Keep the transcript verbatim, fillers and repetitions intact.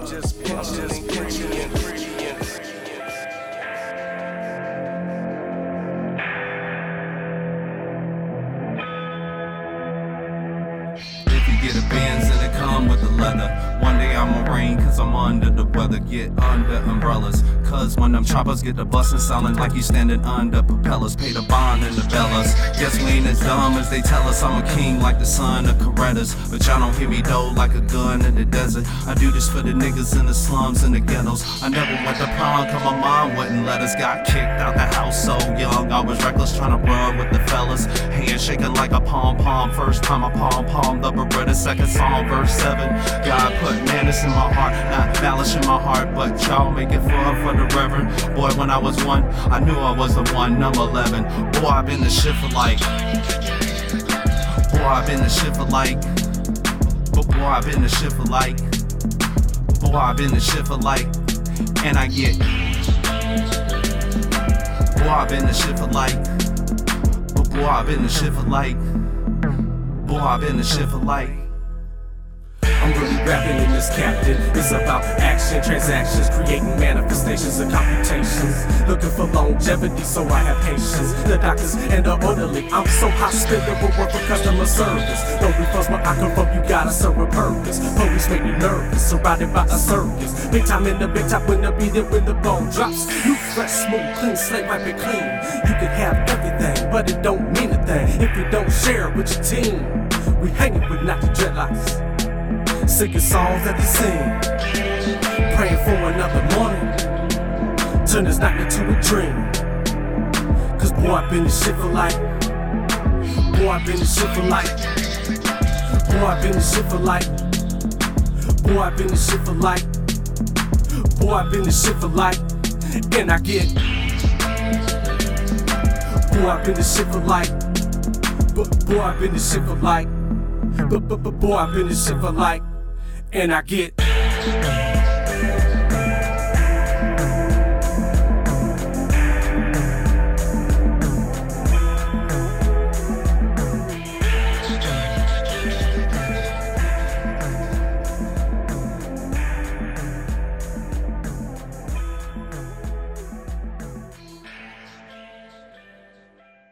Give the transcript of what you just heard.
just pictures, ingredients. If you get a Benz and it come with the leather, one day I'ma rain cause I'm under the weather. Get under umbrellas, cause when them choppers get the bustin' sounding like you standing under propellers. Pay the bond in the bellas. Guess we ain't as dumb as they tell us. I'm a king like the son of Corettas, but y'all don't hear me though like a gun in the desert. I do this for the niggas in the slums and the ghettos. I never went to prom cause my mom wouldn't let us. Got kicked out the house so young, I was reckless trying to run with the fellas. Hand shaking like a pom-pom, first time I pom-pom the Beretta. Second song, verse seven. God put madness in my heart, not malice in my heart, but y'all make it fun for the reverend. Boy, when I was one, I knew I was the one. Number eleven. Boy, I've been the shit for like. Boy, I've been the shit for like. But boy, I've been the shit for like. Boy, I've been the shit for like. And I get. Boy, I've been the shit for like. But boy, I've been the shit for like. Boy, I've been the shit for like. I'm really rapping in this captain. It's about action, transactions, creating manifestations and computations. Looking for longevity, so I have patience. The doctors and the orderly, I'm so hospitable, work for customer service. Don't refuss where I come from, you gotta serve a purpose. Police make me nervous, surrounded by a circus. Big time in the big top when the beat it when the bone drops. You fresh, smooth, clean, slate, wipe it clean. You can have everything, but it don't mean a thing if you don't share it with your team. We hanging with not the dreadlocks, singing songs that they sing, praying for another morning, turn this night into a dream. Cause boy, I've been this shit for life. Boy, I've been this shit for life. Boy, I've been this shit for life. Boy, I've been this shit for life. Boy, I've been this shit for life. And I get. Boy, I've been this shit for life. But boy, I've been this shit for life. But, but, but boy, I've been this shit for life. And I get